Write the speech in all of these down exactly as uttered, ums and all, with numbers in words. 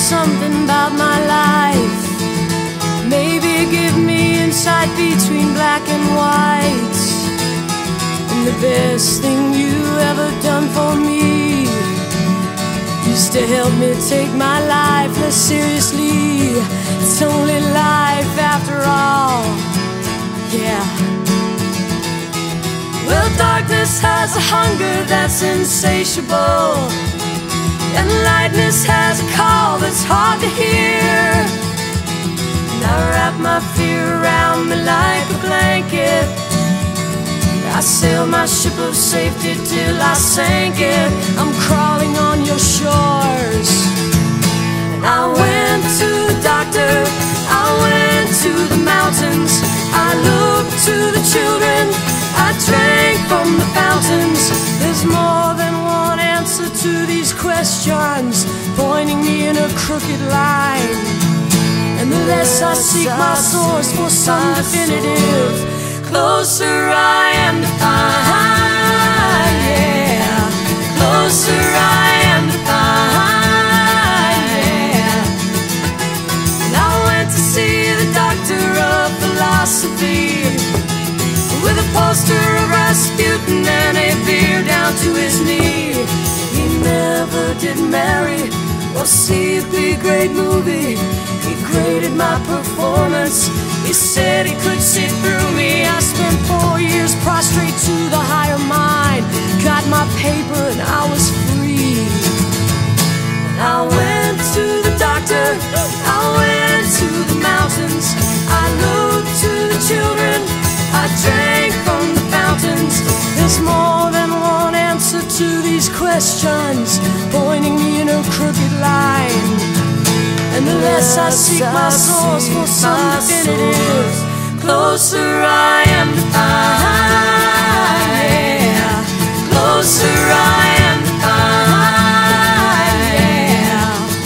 something about my life. Maybe give me insight between black and white. And the best thing you ever done for me used to help me take my life less seriously. It's only life after all, yeah. Well, darkness has a hunger that's insatiable, and lightness has a call that's hard to hear. And I wrap my fear around me like a blanket. I sail my ship of safety till I sank it. I'm crawling on your shores. And I went to the doctor, I went to the mountains, I looked to the children, I drank from the fountains. There's more than one answer to these questions, pointing me in a crooked line. And the less I seek my source for some definitive, closer I am to find, yeah. Closer I am to find, yeah. And I went to see the doctor of philosophy, with a poster of Rasputin and a beer down to his knee. He never did marry or see a big great movie. He graded my performance, he said he could see through me. I spent four years prostrate to the higher mind, got my paper and I was free. And I went to the doctor, I went to the mountains, I looked to the children, I drank from the fountains. There's more than one answer to these questions, pointing me in a crooked line. And the less I seek my source for some definitive, closer I am to find, yeah. Closer I am to find, yeah.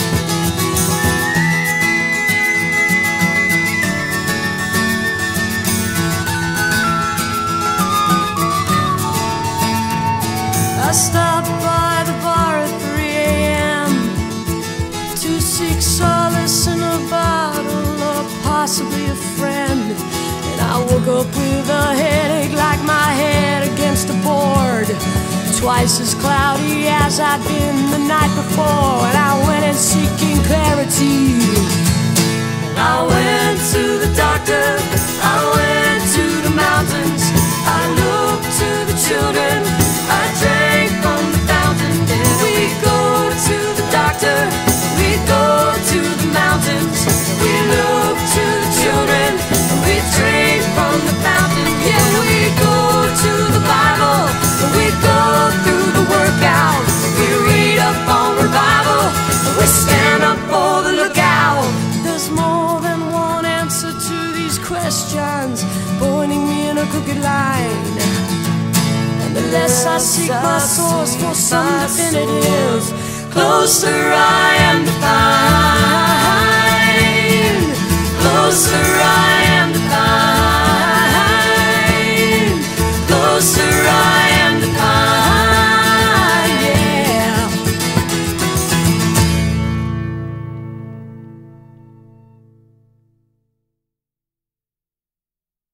I stopped by the bar at three a m to seek solace in a bottle or possibly a friend. And I woke up with a headache like my head against a board, twice as cloudy as I'd been the night before. And I went in seeking clarity. And I went to the doctor, I went to the mountains, I looked to the children, I drank from the fountain. Then we go to the doctor, we go to the mountains, we look to the children, we drink from the fountain. Yeah, we go to the Bible, we go through the workout, we read up on revival, we stand up for the lookout. There's more than one answer to these questions, pointing me in a crooked line. And the less I seek my source for some definitive, closer I am to find, closer I am.